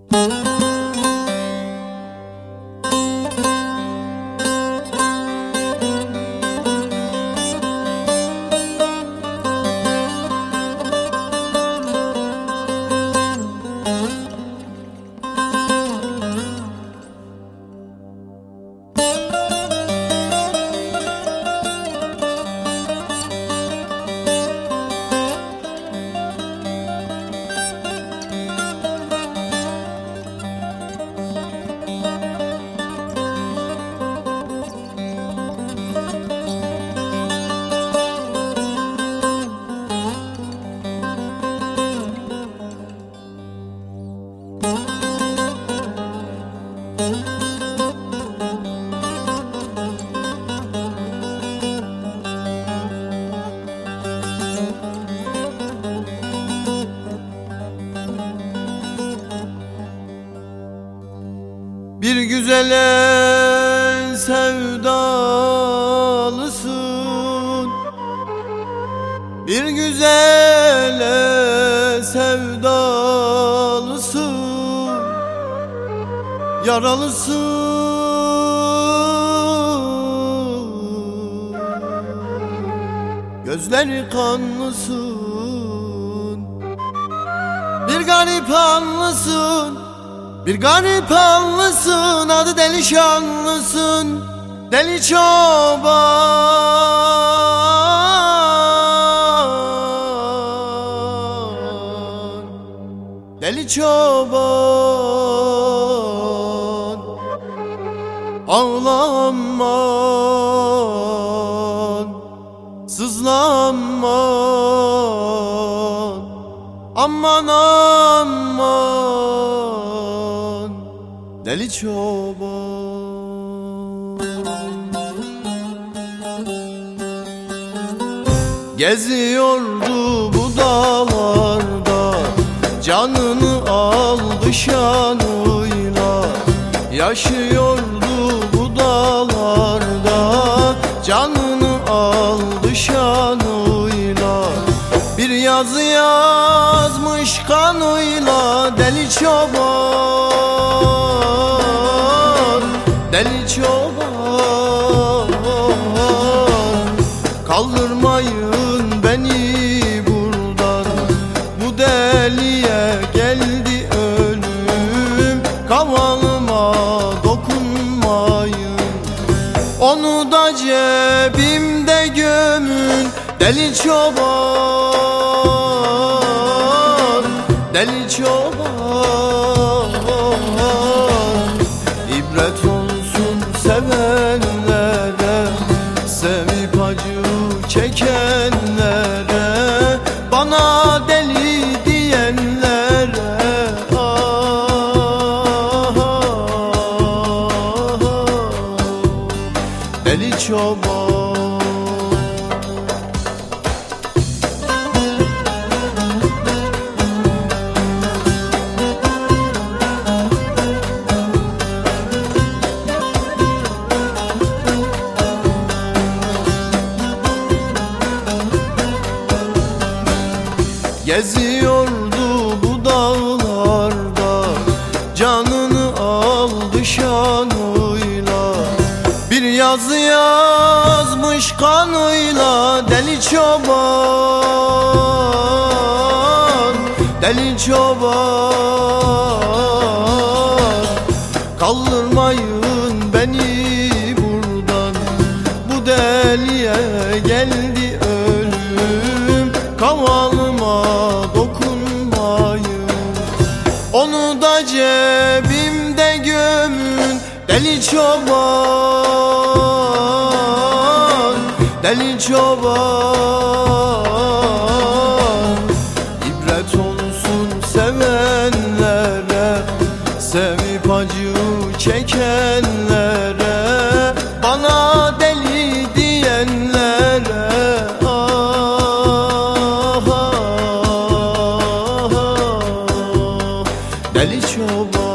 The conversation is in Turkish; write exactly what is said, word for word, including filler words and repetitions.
Bir güzele sevdalısın, bir güzele sevdalısın, yaralısın, gözleri kanlısın, bir garip anlısın, bir garip anlısın, adı deli şanlısın, deli çoban, deli çoban. Ağlaman, sızlanman, aman aman, deli çoban. Geziyordu bu dağlarda, canını aldı şanıyla. Yaşıyordu bu dağlarda, canını aldı şanıyla. Bir yazı yazmış kanıyla, deli çoban, deli çoban. Kaldırmayın beni buradan, bu deliye geldi ölüm. Kavalıma dokunmayın, onu da cebimde gömün, deli çoban, deli çoban. İbret olsun sevenlere, sevip acı çekenlere, bana deli diyenlere. Ah, deli çoban. Geziyordu bu dağlarda, canını aldı şanıyla. Bir yazı yazmış kanıyla, deli çoban, deli çoban. Kaldırmayın beni buradan, bu deliye geldi ölüm. Kavalıma dokunmayın, onu da cebimde gömün, deli çoban, deli çoban. İbret olsun sevenlere, sevip acı çekenlere, bana deli diyenlere. Deli çoban.